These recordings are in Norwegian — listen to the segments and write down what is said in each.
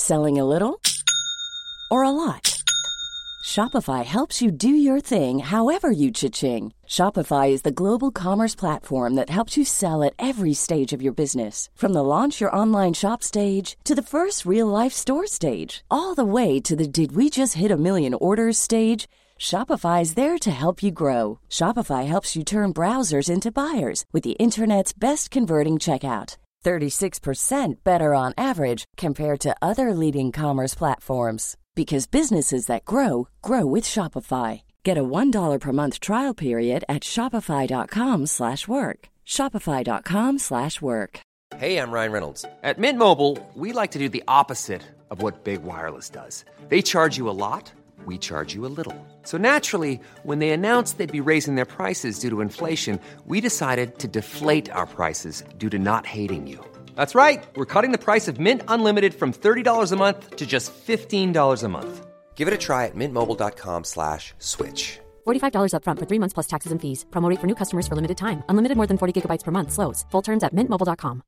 Selling a little or a lot? Shopify helps you do your thing however you cha-ching. Shopify is the global commerce platform that helps you sell at every stage of your business. From the launch your online shop stage to the first real-life store stage, all the way to the did we just hit a million orders stage. Shopify is there to help you grow. Shopify helps you turn browsers into buyers with the internet's best converting checkout. 36% better on average compared to other leading commerce platforms. Because businesses that grow, grow with Shopify. Get a $1 per month trial period at shopify.com/work. Shopify.com/work. Hey, I'm Ryan Reynolds. At Mint Mobile, we like to do the opposite of what Big Wireless does. They charge you a lot, we charge you a little. So naturally, when they announced they'd be raising their prices due to inflation, we decided to deflate our prices due to not hating you. That's right. We're cutting the price of Mint Unlimited from $30 a month to just $15 a month. Give it a try at mintmobile.com/switch. $45 up front for 3 months plus taxes and fees. Promo rate for new customers for limited time. Unlimited more than 40 gigabytes per month. Slows full terms at mintmobile.com.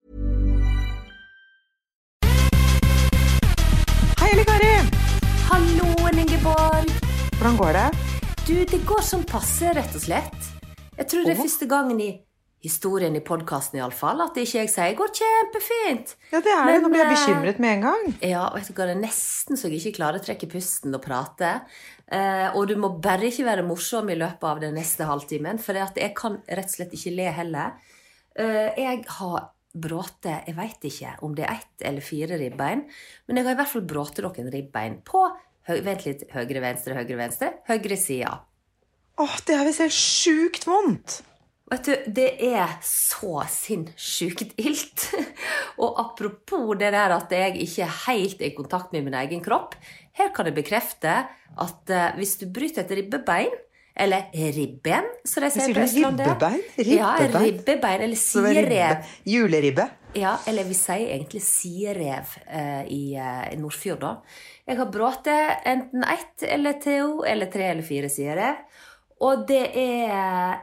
Hei, Elle Kari! Hallo, Ingeborg. Hvordan går det? Du, det går som passe, rett og slett. Jeg tror det er første gangen i historien i podcasten i alle fall, at ikke jeg sier, går kjempefint. Ja, det er det. Nå blir jeg bekymret med en gang. Ja, vet du hva, det er nesten så jeg ikke klarer å trekke pusten og prate. Og du må bare ikke være morsom i løpet av den neste halvtimen, for jeg kan rett og slett ikke le heller. Jeg har bråte, jeg vet ikke om det er 1 eller 4 ribbein, men jeg har i hvert fall bråte noen ribbein på, vent litt, høyre, høyre sida. Det er visst helt sjukt vondt. Vet du, det er så sinnssykt ilt. Og apropos det der at jeg ikke helt er i kontakt med min egen kropp, her kan jeg bekrefte at hvis du bryter et ribbebein, eller ribben, så det sier på Østlandet. Ribbebein? Ja, ribbebein, eller sierev. Juleribbe? Ja, eller vi sier egentlig sierev i Nordfjord da. Jeg har brått enten 1 eller 2 eller 3 eller 4 sierev, og det er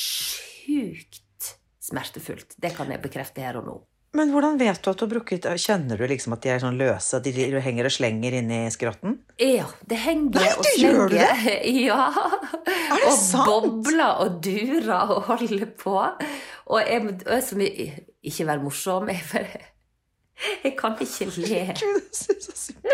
sjukt smertefullt. Det kan jeg bekrefte her og nå. Men hvordan vet du at du har brukket? Kjenner du liksom at de er sånn løse, de henger og slenger inn i skrotten? Ja, det henger og slenger. Gjør du det? Ja. Er det sant? Og bobler og durer og holder på. Og jeg som ikke være morsom, jeg kan ikke le. Gud, det synes så sykt.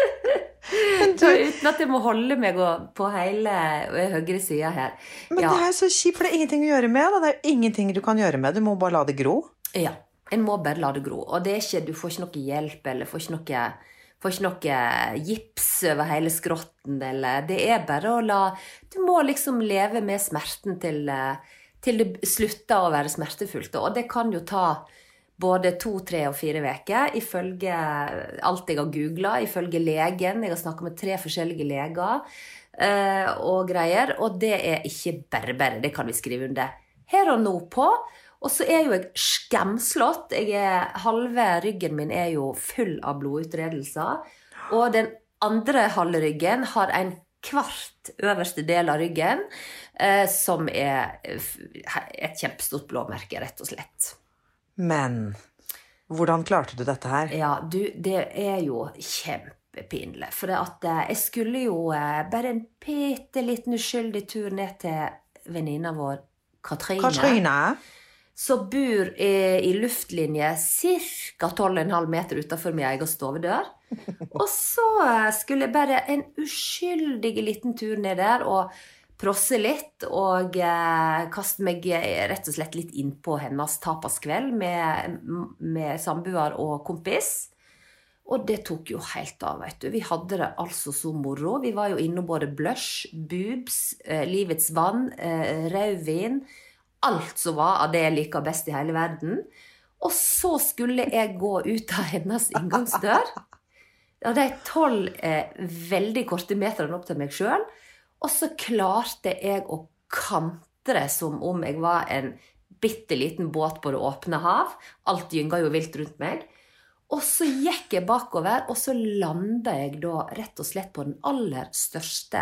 Uten at jeg må holde meg på hele høyre siden her. Men det er så kjipt, for det er ingenting å gjøre med. Da. Det er ingenting du kan gjøre med. Du må bare la det gro. Ja, en må bare la det gro. Og det er ikke, du får ikke noe hjelp, eller får ikke noe gips over hele skrotten, eller det er bare å du må liksom leve med smerten til det slutter å være smertefullt. Og det kan jo ta både 2, 3 og 4 veker, ifølge alt jeg har googlet, ifølge legen. Jeg har snakket med 3 forskjellige leger og greier, og det er ikke bare, det kan vi skrive under her og nå på. Og så er jo jeg skemslått, halve ryggen min er jo full av blodutredelser, og den andre halve ryggen har en kvart øverste del av ryggen, som er et kjempestort blåmerke, rett og slett. Men hvordan klarte du dette her? Ja, det er jo kjempepinlig, for jeg skulle jo bare en pete liten uskyldig tur ned til venninna vår, Katrine, så bor i luftlinje cirka 12,5 meter utenfor min egen stovedør. Og så skulle jeg bare en uskyldig liten tur ned der og prosse litt og kaste meg rett og slett litt inn på hennes tapaskveld med samboer og kompis. Og det tok jo helt av, vet du. Vi hadde det altså så moro. Vi var jo inne både blush, boobs, livets vann, rødvin, alt som var av det jeg liker best i hele verden. Og så skulle jeg gå ut av hennes inngangsdør. Ja, det 12 veldig korte meterne opp til meg selv. Og så klarte jeg å kantre som om jeg var en bitteliten båt på det åpne hav. Alt gynga jo vilt rundt meg. Og så gikk jeg bakover, og så landet jeg da rett og slett på den aller største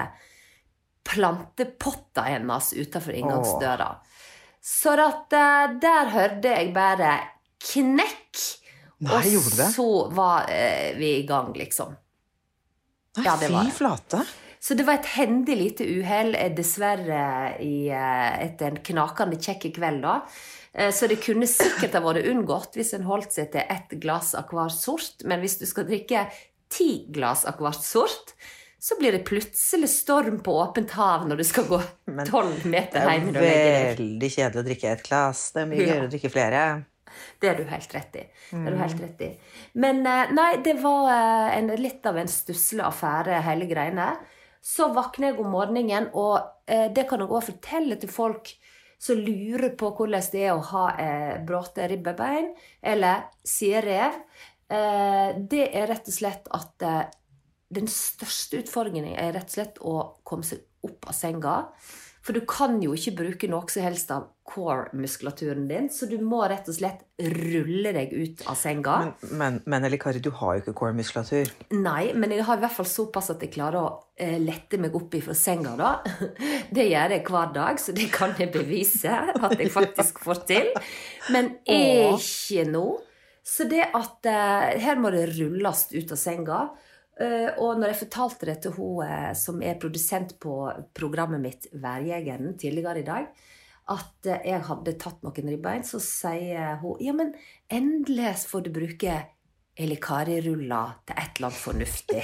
plantepotta hennes utenfor inngangsdøra. Så der hørte jeg bare knekk, Nei, gjorde du det? Og så var vi i gang, liksom. Nei, Ja, det var fy det. flate. Så det var et hendig lite uheld, dessverre, etter en knakende kjekk kveld da. Så det kunne sikkert ha vært unngått hvis en holdt seg til 1 glass av hver sort, men hvis du skal drikke 10 glass av hvert sort, så blir det plutselig storm på åpent hav når du skal gå 12 meter hjemme. Det er veldig kjedelig å drikke 1 glass. Det er mye gøyere å drikke flere. Det er du helt rett i. Det er du helt rett i. Men nei, det var litt av en stusselig affære, hele greiene. Så vakner jeg om morgenen, og det kan jeg også fortelle til folk som lurer på hvordan det er å ha bråte ribbebein, eller sirev. Det er rett og slett at den største utfordringen er rett og slett å komme seg opp av senga. For du kan jo ikke bruke noe som helst av core-muskulaturen din, så du må rett og slett rulle deg ut av senga. Men Eli Kari, du har jo ikke core-muskulatur. Nei, men jeg har i hvert fall såpass at jeg klarer å lette meg opp fra senga da. Det gjør jeg hver dag, så det kan jeg bevise at jeg faktisk får til. Men ikke nå. Så det at her må det rulles ut av senga. Og når jeg fortalte det til hun som er produsent på programmet mitt Værjegeren tidligere i dag, at jeg hadde tatt noen ribbein, så sier hun, ja, men endelig får du bruke Eli Kari-ruller til et eller annet fornuftig.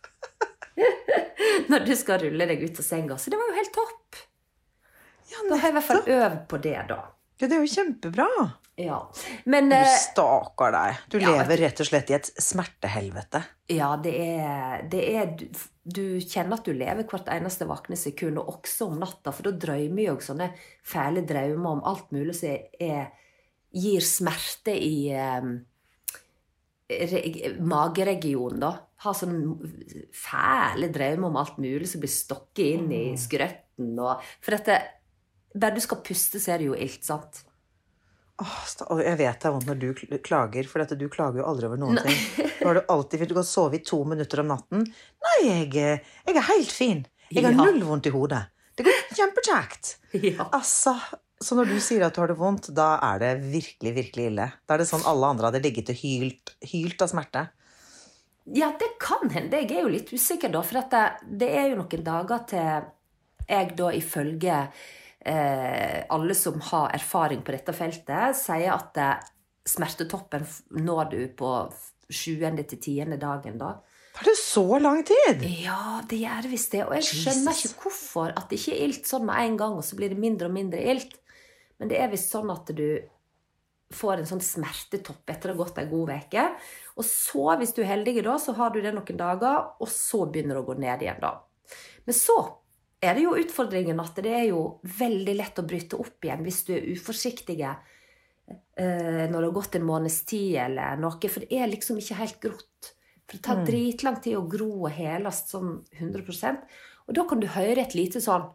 Når du skal rulle deg ut av senga. Så det var jo helt topp. Ja, da har jeg i hvert fall øvd på det da. Ja, det er jo kjempebra. Ja, men du staker deg. Du lever rett og slett i et smertehelvete. Ja, det er du kjenner at du lever hvert eneste vakne sekund, og også om natta, for da drømmer jeg jo sånne fæle drømmer om alt mulig som gir smerte i mageregionen da. Har sånne fæle drømmer om alt mulig som blir stokket inn i skrøtten, for dette, der du skal puste, så er det jo ilt, sant? Jeg vet det er vondt når du klager, for du klager jo aldri over noen ting. Da har du alltid, du kan sove i 2 minutter om natten. Nei, jeg er helt fin. Jeg har null vondt i hodet. Det går kjempekjekt. Ja. Altså, så når du sier at du har det vondt, da er det virkelig, virkelig ille. Da er det sånn alle andre hadde ligget og hylt av smerte. Ja, det kan hende. Jeg er jo litt usikker da, for det er jo noen dager til jeg da ifølge alle som har erfaring på dette feltet sier at smertetoppen når du på 7. til 10. dagen da. Tar det så lang tid? Ja, det gjør visst det. Og jeg skjønner ikke hvorfor at det ikke er ilt sånn med en gang, og så blir det mindre og mindre ilt. Men det er visst sånn at du får en sånn smertetopp etter å ha gått en god veke. Og så, hvis du er heldig da, så har du det noen dager, og så begynner det å gå ned igjen da. Men så er det jo utfordringen at det er jo veldig lett å bryte opp igjen hvis du er uforsiktige når det har gått en måneds tid eller noe, for det er liksom ikke helt grott. For det tar dritlang tid å gro og helast sånn 100%, og da kan du høre et lite sånn,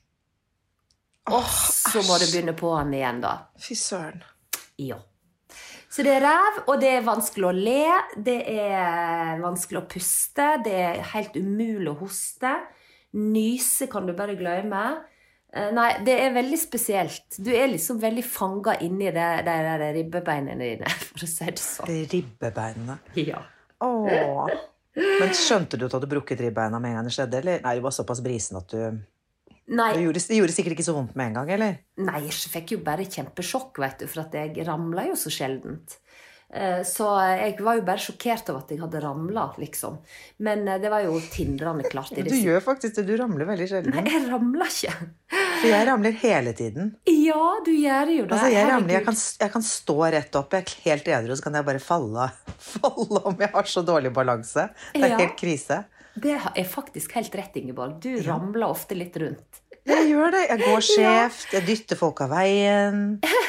og så må du begynne på han igjen da. Fy søren. Ja. Så det er ræv, og det er vanskelig å le, det er vanskelig å puste, det er helt umulig å hoste. Nyse kan du bare glemme. Nei, det er veldig spesielt. Du er liksom veldig fanget inni de ribbebeinene dine, for å si det sånn. Ribbebeinene? Ja. Åh. Men skjønte du at du hadde brukket ribbeina med en gang det skjedde, eller? Nei, du var såpass brisen at det gjorde sikkert ikke så vondt med en gang, eller? Nei, jeg fikk jo bare kjempesjokk, vet du, for at jeg ramlet jo så sjeldent. Så jeg var jo bare sjokkert over at jeg hadde ramlet, liksom. Men det var jo tindrende klart i det. Du gjør faktisk det, du ramler veldig sjelden. Nei, jeg ramler ikke. For jeg ramler hele tiden. Ja, du gjør jo det. Altså, jeg kan stå rett opp, jeg er helt edru, så kan jeg bare falle om jeg har så dårlig balanse. Det er helt krise. Det er faktisk helt rett, Ingeborg. Du ramler ofte litt rundt. Jeg gjør det. Jeg går skjevt, jeg dytter folk av veien.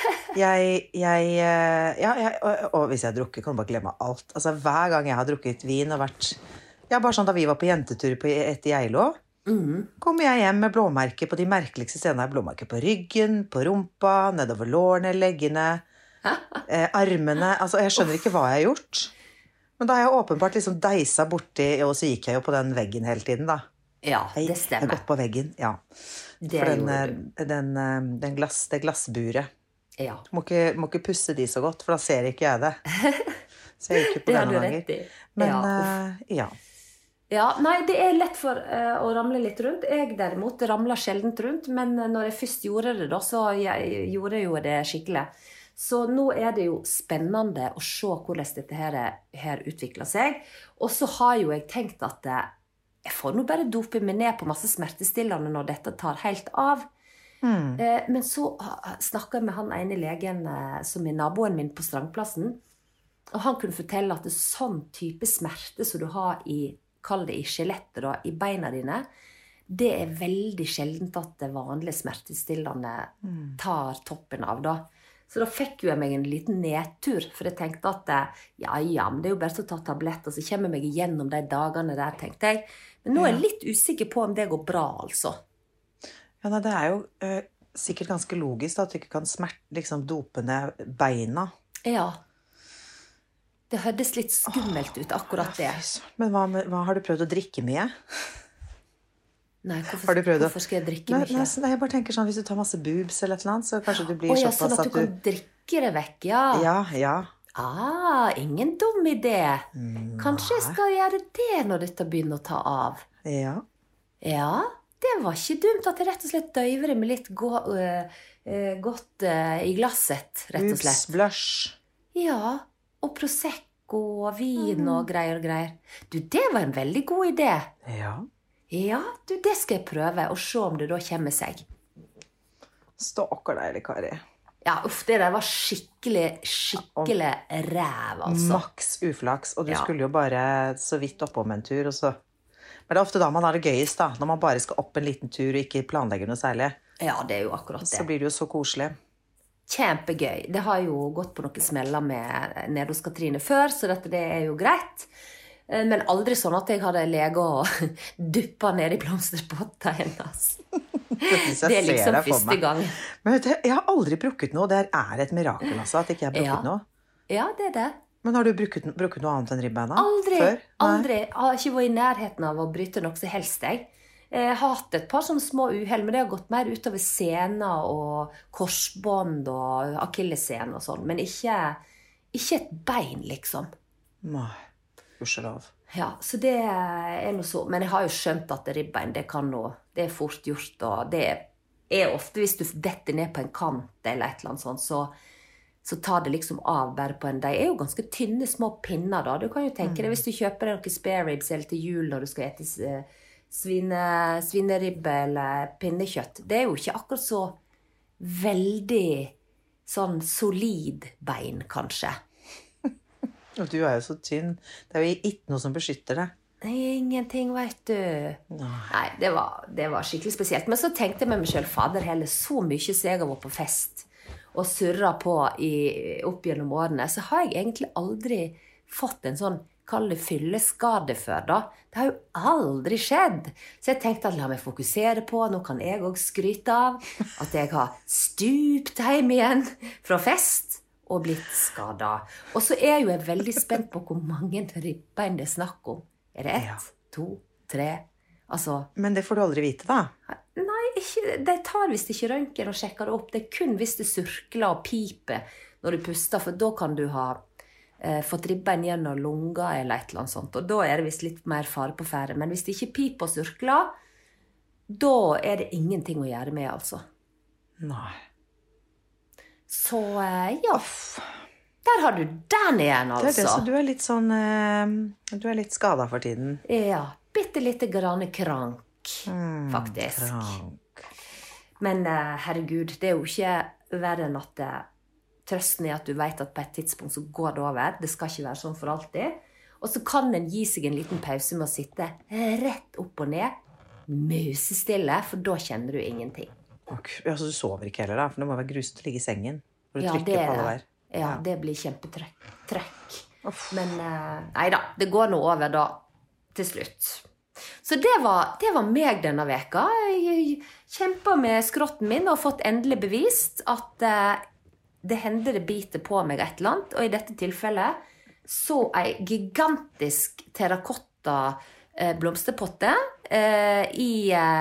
Og hvis jeg har drukket, kan du bare glemme alt. Altså, hver gang jeg har drukket vin og vært... Ja, bare sånn da vi var på jentetur etter Geilo, kommer jeg hjem med blåmerker på de merkeligste stedene. Blåmerker på ryggen, på rumpa, nedover lårene, leggene, armene. Altså, jeg skjønner ikke hva jeg har gjort. Men da har jeg åpenbart liksom deisa borti, og så gikk jeg jo på den veggen hele tiden da. Ja, det stemmer. Jeg har gått på veggen, ja. For det glassburet. Ja. Må ikke pusse de så godt, for da ser ikke jeg det. Så jeg gikk jo på det noen ganger. Men, ja. Ja, nei, det lett for å ramle litt rundt. Jeg derimot ramler sjeldent rundt, men når jeg først gjorde det da, så gjorde jeg jo det skikkelig. Så nå det jo spennende å se hvordan dette her utvikler seg. Og så har jo jeg tenkt at jeg får nå bare dope meg ned på masse smertestillende når dette tar helt av. Men så snakket jeg med han ene legen som naboen min på Strandplassen, og han kunne fortelle at det sånn type smerte som du har kall det i skjelettet da, i beina dine, det veldig sjeldent at det vanlige smertestillende tar toppen av da. Så da fikk jeg meg en liten nedtur, for jeg tenkte at ja, men det jo bare å ta tablett, og så kommer jeg meg igjennom de dagene der, tenkte jeg. Men nå jeg litt usikker på om det går bra, altså. Ja, nei, det jo sikkert ganske logisk da, at du ikke kan liksom dope ned beina. Ja. Det hørtes litt skummelt ut, akkurat det. Men hva har du prøvd å drikke mye? Nei, hvorfor skal jeg drikke mye? Nei, jeg bare tenker sånn, hvis du tar masse boobs eller et eller annet, så kanskje du blir såpass sånn at du kan drikke det vekk, ja. Ja. Ingen dum idé. Kanskje jeg skal gjøre det når dette begynner å ta av. Ja. Ja, det var ikke dumt at jeg rett og slett døyver det med litt godt i glasset, rett og slett. Boobs, blush. Ja, og prosecco og vin og greier. Du, det var en veldig god idé. Ja. Ja, du, det skal jeg prøve, og se om det da kommer seg. Stakker deg, Kari. Ja, det der var skikkelig ræv, altså. Maks uflaks, og du skulle jo bare så vidt oppom en tur, og så... Men det ofte da man har det gøyest da, når man bare skal opp en liten tur og ikke planlegger noe særlig. Ja, det jo akkurat det. Så blir det jo så koselig. Kjempegøy. Det har jo gått på noen smeller med nede hos Katrine før, så det jo greit. Men aldri sånn at jeg hadde leget og duppet ned i blomsterpotta hennes. Det liksom første gang. Men vet du, jeg har aldri brukket noe. Det et mirakel altså, at ikke jeg har brukket noe. Ja, det det. Men har du brukket noe annet enn ribbeina? Aldri. Jeg har ikke vært i nærheten av å bryte noe så helst, jeg. Jeg har hatt et par sånne små uheld, men det har gått mer utover sener og korsbånd og akillescene og sånn, men ikke et bein, liksom. Nei, gudskjelov. Ja, så det noe så. Men jeg har jo skjønt at ribbein, det kan noe. Det fort gjort, og det ofte hvis du detter ned på en kant eller et eller annet sånt, så tar det liksom av bare på en. De jo ganske tynne små pinner da. Du kan jo tenke deg hvis du kjøper noen spare ribs eller til jul når du skal ete svineribbe eller pinnekjøtt. Det jo ikke akkurat så veldig sånn solid bein, kanskje. Og du jo så tynn. Det jo ikke noe som beskytter deg. Ingenting, vet du. Nei, det var skikkelig spesielt. Men så tenkte jeg med meg selv, fader heller, så mye så jeg har vært på fest og surret på opp gjennom årene, så har jeg egentlig aldri fått en sånn kalle fylleskade før da. Det har jo aldri skjedd. Så jeg tenkte at la meg fokusere på, nå kan jeg også skryte av, at jeg har stupt hjem igjen fra fest og blitt skadet. Og så jo jeg veldig spent på hvor mange ribbein det snakk om. Det 1, 2, 3? Altså... Men det får du aldri vite da? Nei, de tar visst ikke røntgen og sjekker det opp. Det kun hvis det surkler og piper når du puster, for da kan du ha fått ribbein gjennom lunga eller et eller annet sånt, og da det visst litt mer fare på ferde. Men hvis det ikke piper og surkler, da det ingenting å gjøre med, altså. Nei. Så, ja. Der har du den igjen, altså. Det så du litt sånn, du litt skadet for tiden. Ja, bitte litt grann krank, faktisk. Krank. Men herregud, det jo ikke verre enn at trøsten at du vet at på et tidspunkt så går det over. Det skal ikke være sånn for alltid. Og så kan en gi seg en liten pause med å sitte rett opp og ned, musestille, for da kjenner du ingenting. Ja, så du sover ikke heller da, for det må være grusomt å ligge i sengen. For du trykker på alle hver. Ja, det blir kjempetrekk. Men neida, det går nå over da, til slutt. Så det var meg denne veka. Jeg kjempet med skrotten min og fått endelig bevist at det hender det biter på meg et eller annet, og i dette tilfellet så en gigantisk terrakotta blomsterpotte i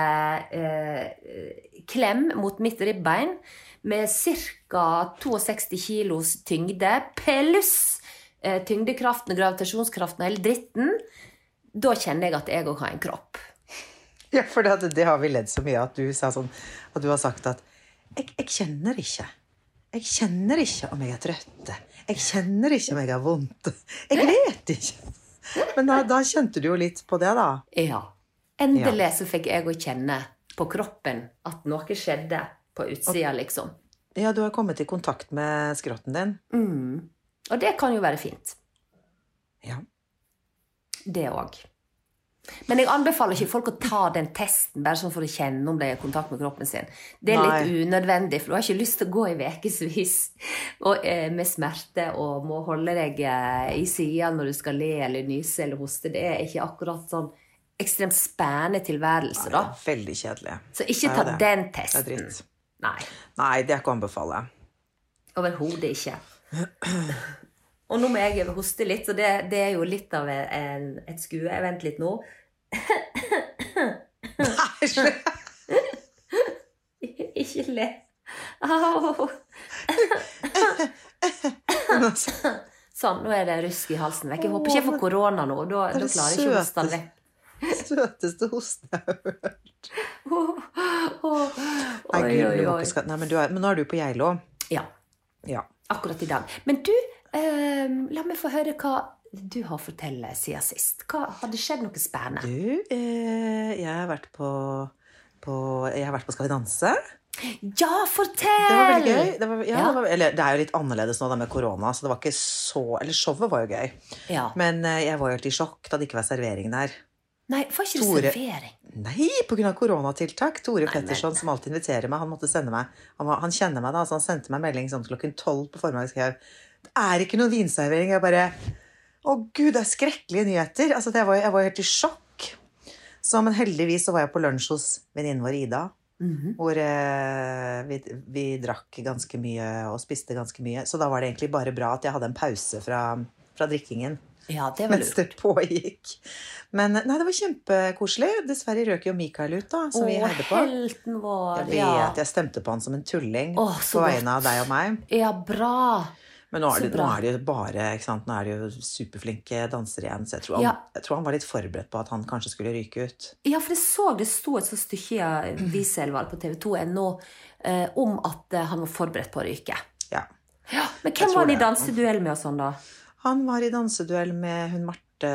klem mot mitt ribbein med cirka 62 kilos tyngde, pluss tyngdekraften, gravitasjonskraften og hele dritten, da kjenner jeg at jeg også har en kropp. Ja, for det har vi ledd så mye at du sa sånn, at du har sagt at jeg kjenner ikke. Jeg kjenner ikke om jeg er trøtte. Jeg kjenner ikke om jeg har vondt. Jeg vet ikke. Men da kjente du jo litt på det, da. Ja. Endelig så fikk jeg å kjenne på kroppen at noe skjedde på utsida, liksom. Ja, du har kommet i kontakt med skrotten din. Og det kan jo være fint. Ja. Det også. Men jeg anbefaler ikke folk å ta den testen bare sånn for å kjenne om de er i kontakt med kroppen sin. Det er litt unødvendig, for du har ikke lyst til å gå i vekesvis med smerte og må holde deg i siden når du skal le eller nyse eller hoste. Det er ikke akkurat sånn ekstremt spennende tilværelse, da. Nei, veldig kjedelig. Så ikke ta den testen. Det er dritt. Nei, det er ikke å anbefale. Overhodet ikke. Og nå må jeg hoste litt, så det er jo litt av et skue. Jeg venter litt nå. Ikke le. Au. Sånn, nå er det rusk i halsen vekk. Jeg håper ikke jeg får korona nå. Da klarer jeg ikke å hoste den vekk. Søteste hosten jeg har hørt. Nei, men nå er du på Geilo. Ja. Akkurat i dag. Men du, la meg få høre hva du har fortelle siden sist. Har det skjedd noe spennende? Du, jeg har vært på Skal vi danse? Ja, fortell! Det var veldig gøy. Det er jo litt annerledes nå da med korona, så det var ikke så... Eller showet var jo gøy. Ja. Men jeg var jo helt i sjokk da det ikke var servering der. Nei, var ikke det servering? Nei, på grunn av koronatiltak. Tore Pettersson, som alltid inviterer meg, han måtte sende meg... Han kjenner meg da, så han sendte meg melding sånn klokken 12 på formiddag, skrev: det er ikke noen vinservering. Jeg bare... Å Gud, det er skrekkelige nyheter. Altså, jeg var helt i sjokk. Så, men heldigvis så var jeg på lunsj hos venninnen vår Ida, hvor vi drakk ganske mye og spiste ganske mye. Så da var det egentlig bare bra at jeg hadde en pause fra drikkingen. Ja, det var lurt. Mens det pågikk. Men nei, det var kjempekoselig. Dessverre røk jo Mikael ut da, som vi heide på. Helten vår. Jeg vet, jeg stemte på han som en tulling på vegne av deg og meg. Ja, bra. Men nå er det jo bare, ikke sant? Nå er det jo superflinke dansere igjen, så jeg tror han var litt forberedt på at han kanskje skulle ryke ut. Ja, for det sto et så stykke i Wieselwald på TV2.no om at han var forberedt på å ryke. Ja. Men hvem var han i danseduell med og sånn da? Han var i danseduell med hun Marte...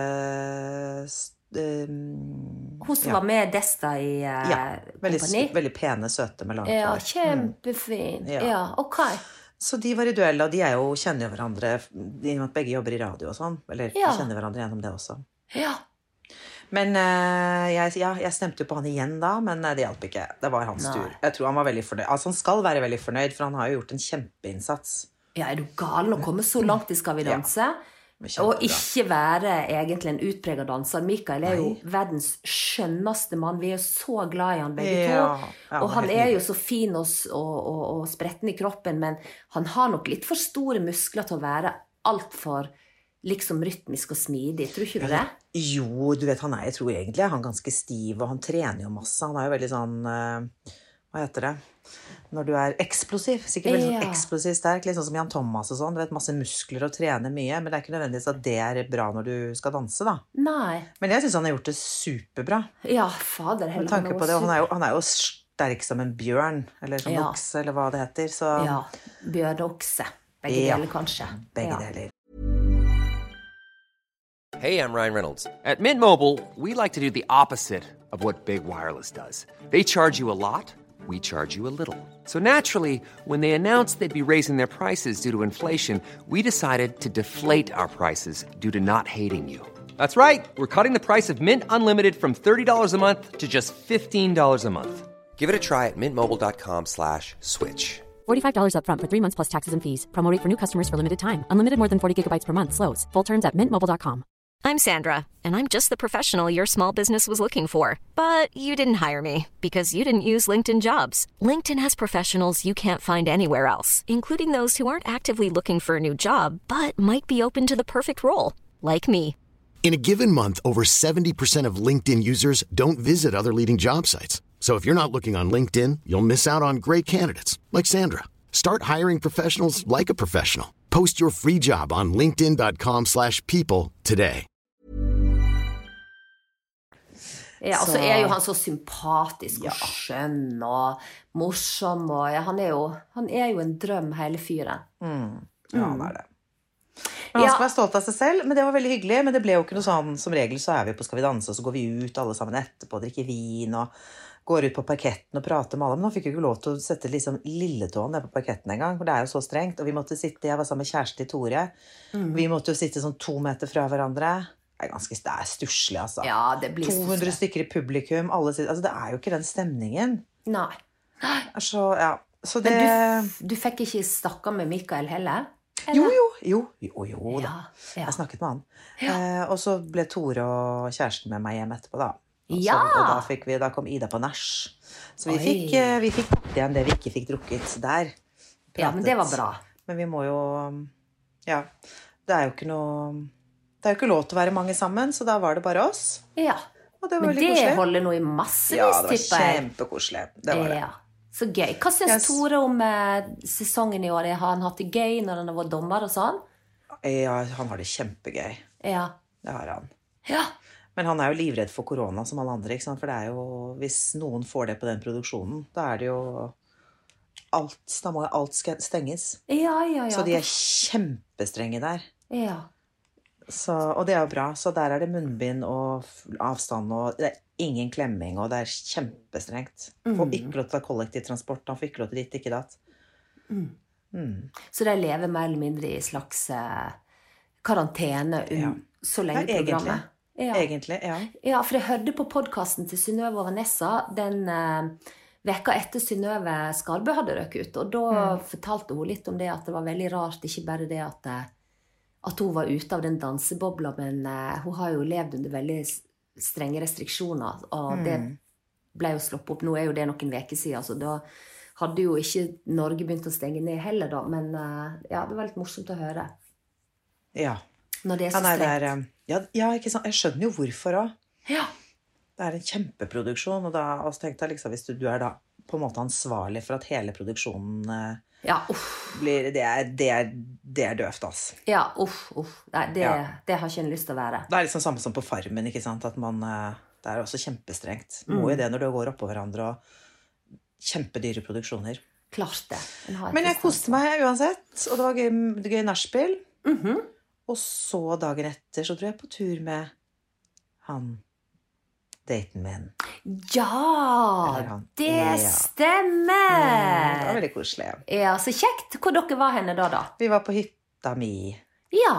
Hun som var med Desta i kompani? Veldig pene, søte med langt hår. Ja, kjempefin. Ja, ok. Så de var i duell, og de kjenner jo hverandre, begge jobber i radio og sånn, eller de kjenner hverandre gjennom det også. Ja. Men jeg stemte jo på han igjen da, men det hjalp ikke. Det var hans tur. Jeg tror han var veldig fornøyd. Altså han skal være veldig fornøyd, for han har jo gjort en kjempeinnsats. Ja, er du galen å komme så langt i Skal vi danse? Og ikke være egentlig en utpreget danser. Mikael er jo verdens skjønneste mann. Vi er jo så glad i han begge to. Og han er jo så fin og spretten i kroppen, men han har nok litt for store muskler til å være alt for liksom rytmisk og smidig. Tror ikke du det? Jo, du vet, jeg tror egentlig han er ganske stiv, og han trener jo masse. Han er jo veldig sånn, hva heter det? Når du er eksplosiv, sikkert veldig sånn eksplosiv sterk, litt sånn som Jan Thomas og sånn, du vet, masse muskler og trener mye, men det er ikke nødvendigvis at det er bra når du skal danse da. Nei. Men jeg synes han har gjort det superbra. Ja, fader. Med tanke på det, og han er jo sterk som en bjørn, eller som okse, eller hva det heter, så... Ja, bjørnokse. Begge deler kanskje. Begge deler. Hey, I'm Ryan Reynolds. At Mint Mobile, we like to do the opposite of what Big Wireless does. They charge you a lot. We charge you a little. So naturally, when they announced they'd be raising their prices due to inflation, we decided to deflate our prices due to not hating you. That's right. We're cutting the price of Mint Unlimited from $30 a month to just $15 a month. Give it a try at mintmobile.com/switch. $45 up front for 3 months plus taxes and fees. Promo rate for new customers for limited time. Unlimited more than 40 gigabytes per month. Slows full terms at mintmobile.com. I'm Sandra, and I'm just the professional your small business was looking for. But you didn't hire me because you didn't use LinkedIn Jobs. LinkedIn has professionals you can't find anywhere else, including those who aren't actively looking for a new job, but might be open to the perfect role, like me. In a given month, over 70% of LinkedIn users don't visit other leading job sites. So if you're not looking on LinkedIn, you'll miss out on great candidates, like Sandra. Start hiring professionals like a professional. Post your free job on linkedin.com/people today. Ja, altså jo han så sympatisk og skjønn og morsom, og han jo en drøm hele fyren. Ja, han det. Men han skal være stolt av seg selv, men det var veldig hyggelig, men det ble jo ikke noe sånn, som regel så vi på Skal vi danse, og så går vi ut alle sammen etterpå, drikker vin, og går ut på parketten og prater med alle, men nå fikk vi ikke lov til å sette liksom lilletåen der på parketten en gang, for det jo så strengt, og vi måtte sitte, jeg var sammen med kjæresten til Tore, vi måtte jo sitte sånn 2 meter fra hverandre. Det stusselig, altså. Ja, det blir 200 stykker i publikum, alle sitter, altså det jo ikke den stemningen. Nei. Så, ja. Så det... Men du fikk ikke snakka med Mikael heller? Jo da. Ja. Jeg snakket med han. Og så ble Tore og kjæresten med meg hjem etterpå da. Ja! Og da kom Ida på nach. Så vi fikk tatt igjen det vi ikke fikk drukket der. Ja, men det var bra. Men vi må jo... Ja, det jo ikke noe... Det jo ikke lov til å være mange sammen, så da var det bare oss. Ja, og det var men det koselig. Holder noe i massevis, ja, det var kjempekoselig. Det var det. Ja, så gøy. Hva synes Tore om sesongen i år? Har han hatt det gøy når han var dommer og sånn? Ja, han har det kjempegøy. Ja. Det har han. Ja. Men han jo livredd for korona som alle andre, ikke sant? For det jo, hvis noen får det på den produksjonen, da det jo da må alt stenges. Ja. Så de kjempestrenge der. Ja. Så, og det jo bra, så der det munnbind og avstand, og det ingen klemming, og det kjempestrengt. Får ikke lov til å ta kollektivtransport, han får ikke lov til ditt, ikke datt. Så de lever mer eller mindre i slags karantene så lenge programmet? Egentlig, ja. Ja, for jeg hørte på podcasten til Synnøve og Vanessa den vekka etter Synnøve Skarbø hadde røkt ut, og da fortalte hun litt om det at det var veldig rart, ikke bare det at hun var ute av den dansebobla, men hun har jo levd under veldig strenge restriksjoner, og det ble jo slått opp. Nå jo det noen veker siden, så da hadde jo ikke Norge begynt å stenge ned heller da, men ja, det var litt morsomt å høre. Ja. Når det så strengt. Ja, ikke sant? Jeg skjønner jo hvorfor også. Ja. Det en kjempeproduksjon, og da tenkte jeg liksom, hvis du da på en måte ansvarlig for at hele produksjonen blir, det døvt, altså. Ja, Nei, det har ikke en lyst til å være. Det liksom samme som på Farmen, ikke sant? At man, det også kjempestrengt. Må jo det når du går opp på hverandre, og kjempedyre produksjoner. Klart det. Men jeg koste meg uansett, og det var gøy nachspiel. Og så dagen etter, så dro jeg på tur med han daten min. Ja, det stemmer! Det var veldig koselig. Ja, så kjekt. Hvor dere var henne da? Vi var på hytta mi. Ja.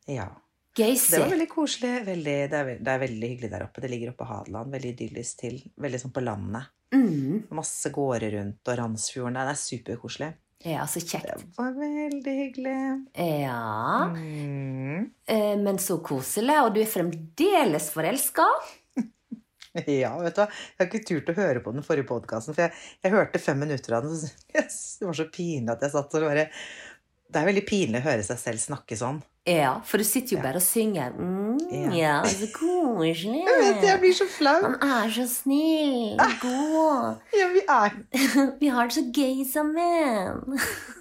Det var veldig koselig. Det veldig hyggelig der oppe. Det ligger oppe på Hadeland. Veldig idyllisk til. Veldig sånn på landet. Masse gårder rundt, og Randsfjorden. Det superkoselig. Ja, så kjekt. Det var veldig hyggelig. Ja. Men så koselig, og du fremdeles forelsket? Ja, vet du hva? Jeg har ikke turt å høre på den forrige podcasten, for jeg hørte 5 minutter av den, så det var så pinlig at jeg satt og bare... Det veldig pinlig å høre seg selv snakke sånn. Ja, for du sitter jo bare og synger. Ja, så koselig. Jeg vet det, jeg blir så flau. Han så snill og god. Ja, vi har det så gøy sammen.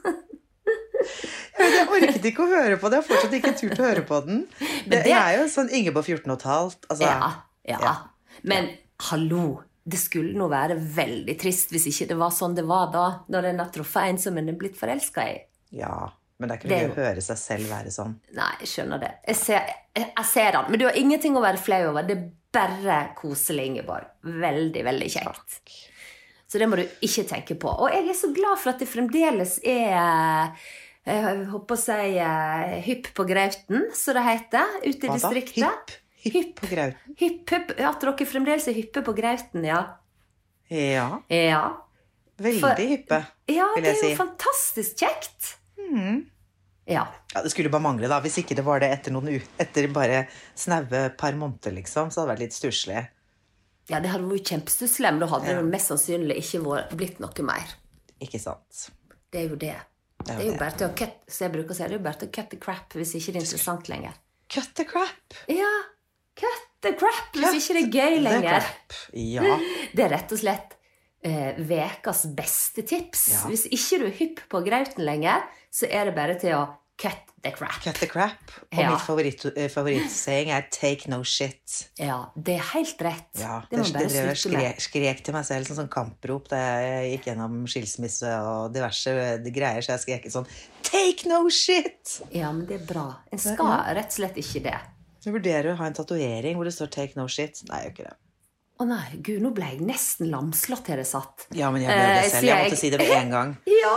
Jeg orket ikke å høre på det. Jeg har fortsatt ikke turt å høre på den. Jeg jo sånn Ingeborg 14,5. Altså, ja. Men hallo, det skulle nå være veldig trist hvis ikke det var sånn det var da, når en har truffet en som en er blitt forelsket i. Ja, men det ikke noe å høre seg selv være sånn. Nei, jeg skjønner det. Jeg ser den, men du har ingenting å være flau over. Det bare koselig, Ingeborg. Veldig, veldig kjekt. Takk. Så det må du ikke tenke på. Og jeg så glad for at det fremdeles jeg håper å si hypp på grauten, så det heter, ute i distriktet. Hypp på grauten. Hypp. At dere fremdeles hyppe på grauten, ja. Ja. Veldig hyppe, vil jeg si. Ja, det jo fantastisk kjekt. Ja, det skulle bare mangle da. Hvis ikke det var det etter bare snaue par måneder, liksom, så hadde det vært litt stusslig. Ja, det hadde vært kjempestusslig, men da hadde det mest sannsynlig ikke blitt noe mer. Ikke sant. Det jo det. Det jo bare til å cut, så jeg bruker å si, det jo bare til å cut the crap hvis ikke det interessant lenger. Cut the crap? Ja, cut the crap hvis ikke det gøy lenger. Ja. Det rett og slett vekas beste tips. Ja. Hvis ikke du hypp på grauten lenger, så det bare til å cut the crap. Cut the crap. Og mitt favorittsaying take no shit. Ja, det helt rett. Ja, det må bare slutte med. Skrek til meg selv sånn kamprop da jeg gikk gjennom skilsmisse og diverse greier, så jeg skrek sånn take no shit! Ja, men det bra. En skal rett og slett ikke det. Så vurderer du å ha en tatuering hvor det står take no shit? Nei, jeg gjør ikke det. Nei, Gud, nå ble jeg nesten lamslått til det satt. Ja, men jeg ble det selv. Jeg måtte si det med en gang. Ja.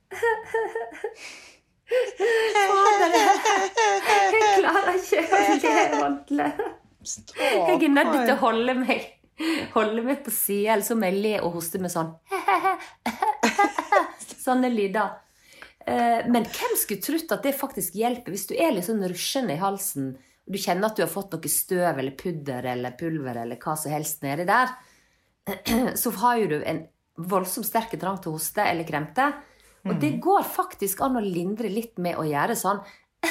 Fader, jeg klarer ikke å le ordentlig. Jeg nødt til å holde meg på siden, eller så må jeg le og hoste med sånn sånne lyder. Men hvem skulle trodd at det faktisk hjelper hvis du litt sånn rushende i halsen, og du kjenner at du har fått noe støv eller pudder eller pulver eller hva som helst nede der, så har jo du en voldsomt sterk trang til å hoste eller kremte. Og det går faktisk an å lindre litt med å gjøre sånn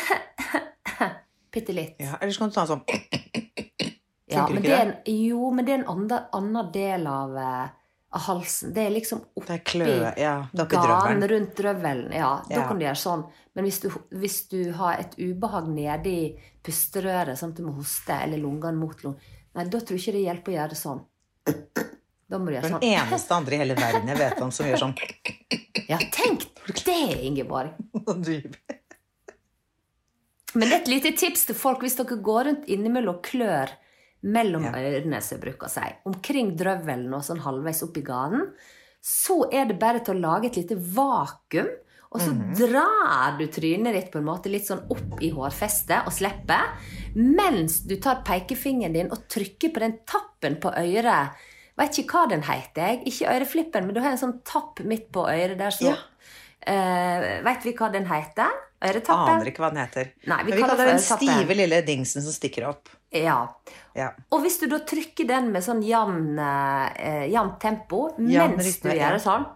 pitte litt. Ja, eller så kan du ta sånn ja, men det er en annen del av halsen. Det liksom oppi ganen rundt drøvelen. Ja, da kan du gjøre sånn. Men hvis du har et ubehag nede i pusterøret, sånn at du må hoste, eller lungene mot lung, nei, da tror jeg ikke det hjelper å gjøre det sånn. Da må du gjøre sånn. Den eneste andre i hele verden jeg vet om som gjør sånn. Ja, tenk det, Ingeborg. Men det er et lite tips til folk hvis dere går rundt innimellom klør mellom ørene, som jeg bruker å si, omkring drøvelen og sånn halvveis opp i ganen, så er det bare til å lage et lite vakuum, og så drar du trynet ditt på en måte litt sånn opp i hårfestet og slipper, mens du tar pekefingeren din og trykker på den tappen på øret. Vet ikke hva den heter, ikke øreflippen, men du har en sånn tapp midt på øret der, så vet vi hva den heter? Øretappen? Aner ikke hva den heter. Nei, vi kaller den stive lille dingsen som stikker opp. Ja. Og hvis du da trykker den med sånn jevnt tempo, mens du gjør det sånn,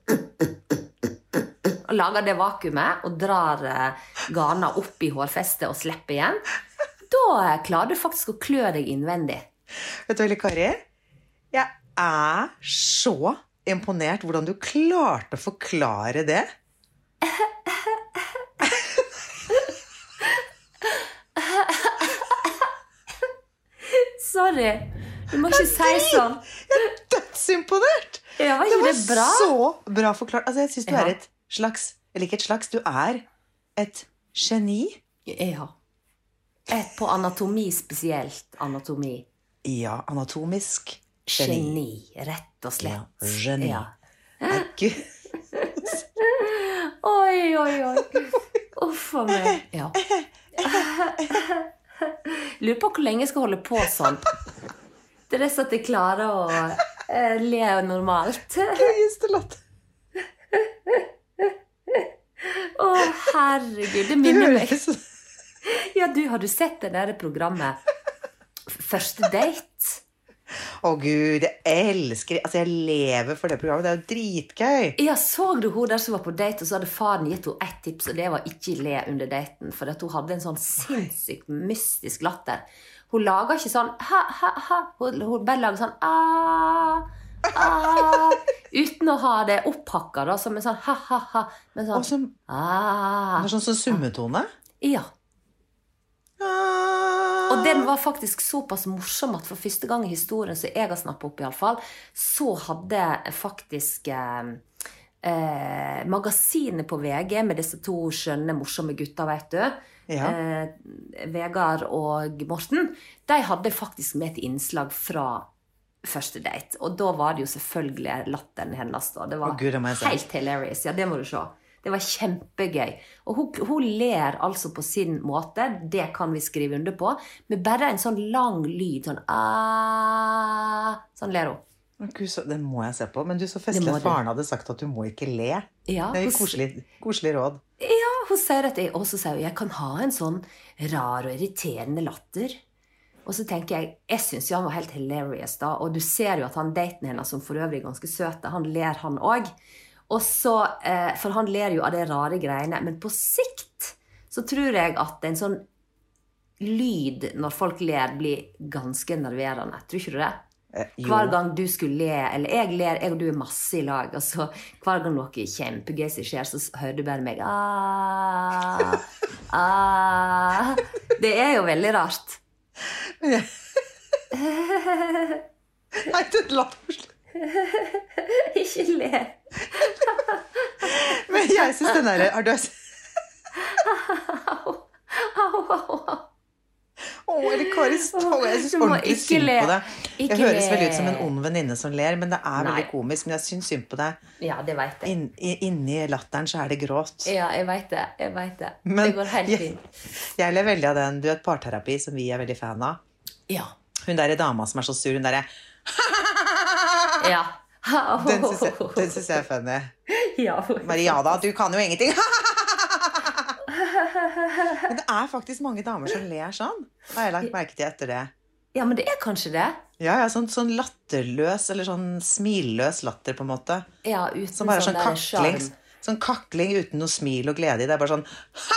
og lager det vakuumet, og drar gana opp i hårfestet og slipper igjen, da klarer du faktisk å klø deg innvendig. Vet du, Kari? Jeg er så imponert hvordan du klarte å forklare det. Sorry, du må ikke si sånn. Jeg er dødsimponert. Ja, var ikke det bra? Det var så bra forklart. Altså, jeg synes du er et slags, eller ikke et slags, du er et geni. Ja. På anatomi spesielt, anatomi. Ja, anatomisk geni, rett og slett. Ja, geni. Ja. Gud. Oi. Uff a meg. Ja. Lurer på hvor lenge jeg skal holde på sånn. Det er så at jeg klarer å le normalt. Gøyeste låt. Herregud, det minner meg. Ja, har du sett det der programmet Første date? Gud, jeg elsker det. Altså, jeg lever for det programmet. Det er jo dritgøy. Ja, så du hun der som var på date, og så hadde faren gitt henne ett tips, og det var ikke le under daten, for at hun hadde en sånn sinnssykt mystisk latter. Hun lager ikke sånn ha. Hun bare lager sånn uten å ha det opphakket da, som en sånn ha. Men sånn det er sånn summetone? Ja. Og den var faktisk såpass morsom at for første gang i historien, så jeg har snappet opp i alle fall, så hadde faktisk magasinet på VG med disse to skjønne, morsomme gutter, vet du, Vegard og Morten, de hadde faktisk med et innslag fra Første date, og da var det jo selvfølgelig latteren hennes da. Det var helt hilarious, ja, det må du se. Det var kjempegøy. Og hun ler altså på sin måte, det kan vi skrive under på, med bare en sånn lang lyd, sånn sånn ler hun. Gud, den må jeg se på. Men du, så festlig at faren hadde sagt at du må ikke le. Ja, det er jo koselig råd. Ja, hun sier at også sier jeg kan ha en sånn rar og irriterende latter. Og så tenker jeg synes jo han var helt hilarious da, og du ser jo at han daten hennes, som for øvrig er ganske søte, han ler han også. Og så, for han ler jo av det rare greiene, men på sikt så tror jeg at en sånn lyd når folk ler blir ganske nerverende. Tror ikke du det? Hver gang du skulle le, eller jeg ler, jeg og du masse I lag, og så hver gang noe kjempegøy som skjer, så hører du bare meg, Det jo veldig rart. Nei, du later. Ikke le. Men jeg synes den der, har du... eller Kari Stå, jeg synes ordentlig synd på det. Jeg høres veldig ut som en ond venninne som ler, men det veldig komisk, men jeg synes synd på det. Ja, det vet jeg. Inni latteren så det gråt. Ja, jeg vet det. Men det går helt fint. Jeg ler veldig av den, du vet, parterapi som vi veldig fan av. Ja. Hun der dama som så sur, hun der Ja. Den synes jeg funny. Ja. Mariada, du kan jo ingenting. Men det faktisk mange damer som ler sånn. Har jeg lagt merke til etter det. Ja, men det kanskje det. Ja, sånn latterløs, eller sånn smilløs latter på en måte. Ja, uten som bare sånn der kakling. Sånn kakling uten noe smil og glede I. Det bare sånn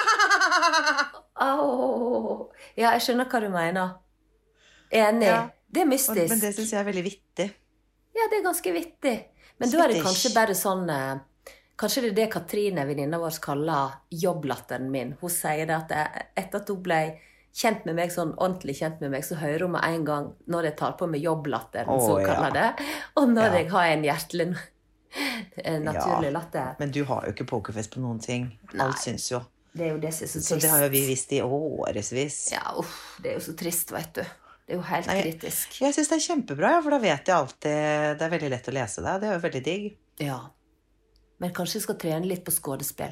Ja, jeg skjønner hva du mener. Enig. Ja. Det mystisk. Men det synes jeg veldig vittig. Ja, det ganske vittig. Men da det kanskje bare sånn... Kanskje det Katrine, venninna vår, kaller jobblatteren min. Hun sier det at etter at hun ble kjent med meg, sånn ordentlig kjent med meg, så hører hun med en gang når jeg tar på meg jobblatteren, så kaller det. Og når jeg har en hjertelig, naturlig latter. Men du har jo ikke pokerfest på noen ting. Alt syns jo. Det jo det som så trist. Så det har jo vi visst I årevis. Ja, det jo så trist, vet du. Det jo helt kritisk. Jeg synes det kjempebra, for da vet jeg alltid, det veldig lett å lese det. Det jo veldig digg. Ja. Men kanskje vi skal trene litt på skådespill.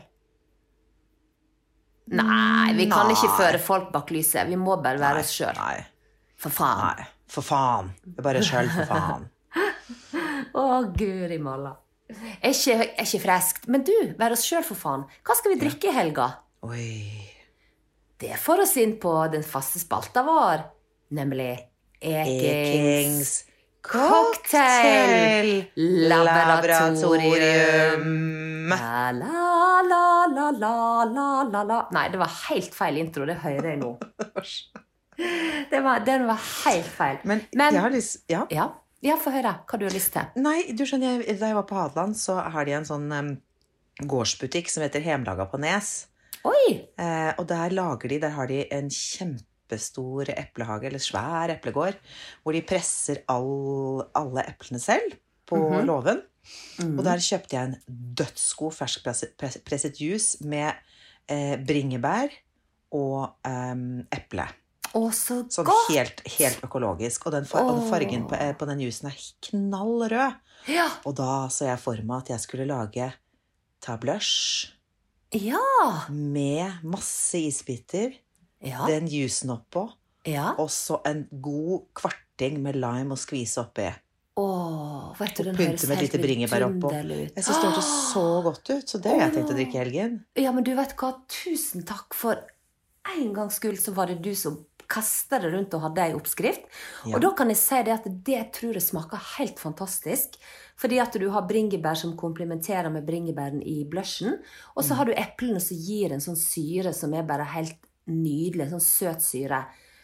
Nei, vi kan ikke føre folk bak lyset. Vi må bare være oss selv. Nei. For faen. Nei, for faen. Det bare selv for faen. Guri malla. Ikke freskt. Men du, vær oss selv for faen. Hva skal vi drikke I helga? Oi. Det får oss inn på den faste spalta vår. Nemlig Ekings Cocktail Laboratorium. La, la, la, la, la, la. Nei, det var helt feil intro, det hører jeg nå. Den var helt feil. Men jeg har lyst... Ja, få høre hva du har lyst til. Nei, du skjønner, da jeg var på Hadeland, så har de en sånn gårdsbutikk som heter Hemlaga på Nes. Oi! Og der har de en kjempestor eplehage, eller svær eplegård, hvor de presser alle eplene selv på låven. Og der kjøpte jeg en dødsgod ferskpresset juice med bringebær og eple. Så sånn godt! Helt økologisk. Og den fargen på den juicen knallrød. Ja. Og da så jeg for meg at jeg skulle lage tablush. Ja! Med masse isbiter. Ja. Den juicen oppå. Ja. Og så en god kvarting med lime og skvise oppi. Vet du, og pynte med et lite bringebær oppå. Jeg synes det hørtes så godt ut, så det har jeg tenkt å drikke I helgen. Ja, men du vet hva? Tusen takk for en gangs skyld så var det du som kastet det rundt og hadde en oppskrift. Ja. Og da kan jeg si det at det tror jeg smaker helt fantastisk, fordi at du har bringebær som komplementerer med bringebæren I blushen, og så har du eplene som gir en sånn syre som bare helt nydelig, sånn søt syre.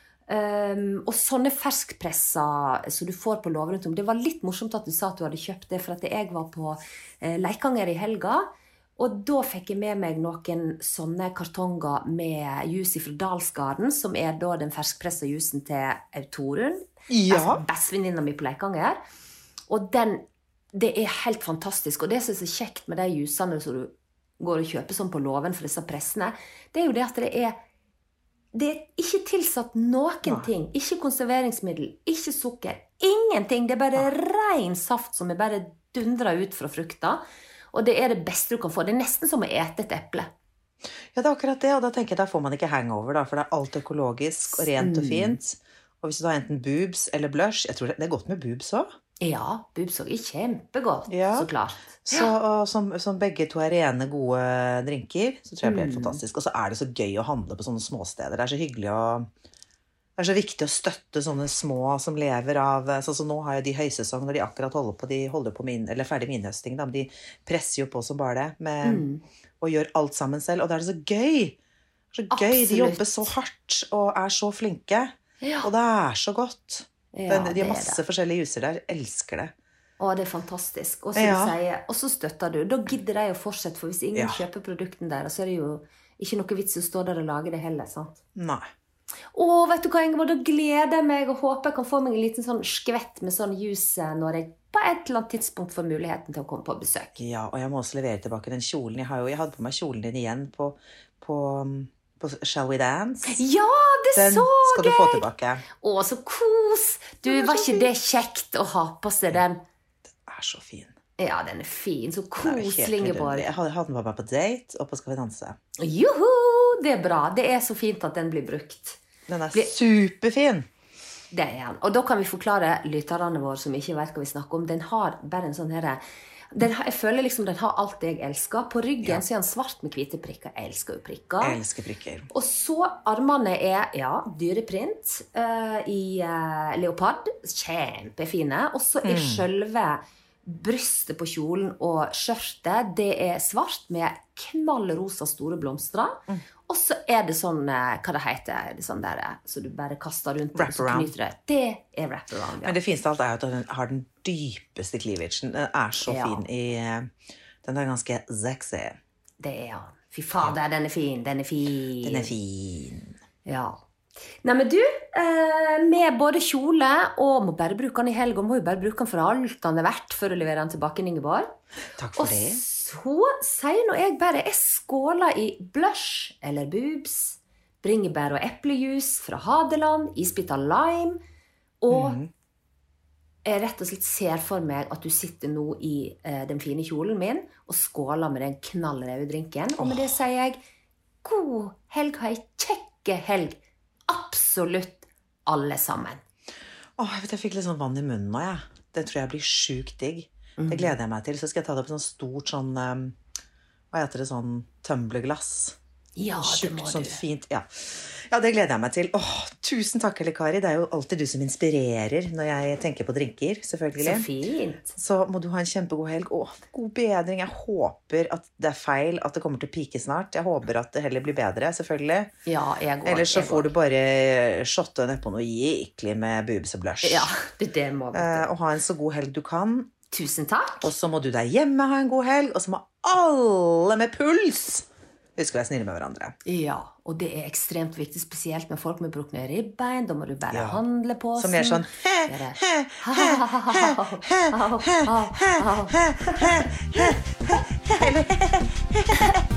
Og sånne ferskpresser som du får på låven rundt om. Det var litt morsomt at du sa at du hadde kjøpt det, for at jeg var på Leikanger I helga, og da fikk jeg med meg noen sånne kartonger med juice fra Dalsgarden, som da den ferskpressa juicen til Torunn, bestevenninna mi på Leikanger. Og det helt fantastisk, og det som så kjekt med de juicene som du går og kjøper sånn på låven for disse pressene, det jo det at det ikke tilsatt noen ting, ikke konserveringsmiddel, ikke sukker, ingenting, det bare ren saft som bare dundrer ut fra frukta, og det det beste du kan få, det nesten som å ete et eple. Ja, det akkurat det, og da tenker jeg, da får man ikke hangover da, for det alt økologisk og rent og fint, og hvis du har enten boobs eller blush, jeg tror det godt med boobs også. Ja, boobs også kjempegodt, så klart. Så som begge to rene, gode drinker, så tror jeg det blir helt fantastisk. Og så det så gøy å handle på sånne småsteder. Det så hyggelig det så viktig å støtte sånne små som lever av, sånn som nå har jo de høysesong, når de akkurat holder på min, eller ferdig minhøsting, da, men de presser jo på som bare det, og gjør alt sammen selv, og det så gøy. Så gøy, de jobber så hardt, og så flinke, og det så godt. Ja, de har masse forskjellige juicer der. Elsker det. Å, det fantastisk. Og så sier, og så støtter du. Da gidder de å fortsette, for hvis ingen kjøper produkten der, så det jo ikke noe vits å stå der og lage det heller, sant? Nei. Vet du hva, Ingeborg, da gleder jeg meg og håper jeg kan få meg en liten sånn skvett med sånn juice når jeg på et eller annet tidspunkt får muligheten til å komme på besøk. Ja, og jeg må også levere tilbake den kjolen. Jeg hadde på meg kjolen din igjen på Shall We Dance? Ja, det så gøy! Den skal du få tilbake. Å, så kos! Du, var ikke det kjekt å ha på seg den? Den så fin. Ja, den fin. Så koselig, Ingeborg. Jeg hadde den bare på date og på Skal vi danse. Juhu! Det bra. Det så fint at den blir brukt. Den superfin. Det den. Og da kan vi forklare lytterne våre som ikke vet hva vi snakker om. Den har bare en sånn her... jeg føler liksom den har alt jeg elsker. På ryggen så den svart med hvite prikker. Jeg elsker jo prikker. Jeg elsker prikker. Og så armene dyreprint i leopard. Kjempefine. Og så selve brystet på kjolen og skjørtet, det svart med knallrosa store blomstrer. Og så det sånn, hva det heter, det sånn der, så du bare kaster rundt og så knyter det. Det wraparound, ja. Men det fineste av alt at den har den dypeste cleavagen. Den så fin i... Den ganske sexy. Det han. Fy fader, den fin, den fin. Den fin. Ja. Nei, men du, med både kjole og må bare bruke den i helg, og må jo bare bruke den for alt den verdt før du leverer den tilbake, Ingeborg. Takk for det. Og så sier nå jeg bare, jeg skåler i blush eller boobs, bringebær og eplejus fra Hadeland, isbit av lime, og jeg rett og slett ser for meg at du sitter nå i den fine kjolen min og skåler med den knallrøde drinken, og med det sier jeg, god helg, ha en kjekke helg, absolutt alle sammen. Jeg fikk litt sånn vann i munnen nå, Det tror jeg blir sjukt digg. Det gleder jeg meg til. Så skal jeg ta det på sånn stort sånn, hva heter det, sånn tumblerglass. Ja, det må sånn du. Fint, ja, det gleder jeg meg til. Tusen takk, Kari. Det jo alltid du som inspirerer når jeg tenker på drinker, selvfølgelig. Så fint. Så må du ha en kjempegod helg. God bedring. Jeg håper at det feil, at det kommer til å pike snart. Jeg håper at det heller blir bedre, selvfølgelig. Ja, Ellers så får du bare shotte ned på noe jæklig med boobs og blush. Ja, det må du. Og ha en så god helg du kan. Tusen takk. Og så må du der hjemme ha en god helg, og så må alle med puls huske å være snille med hverandre. Ja, og det ekstremt viktig, spesielt med folk med brukne ribbein. Da må du bare handle på som gjør sånn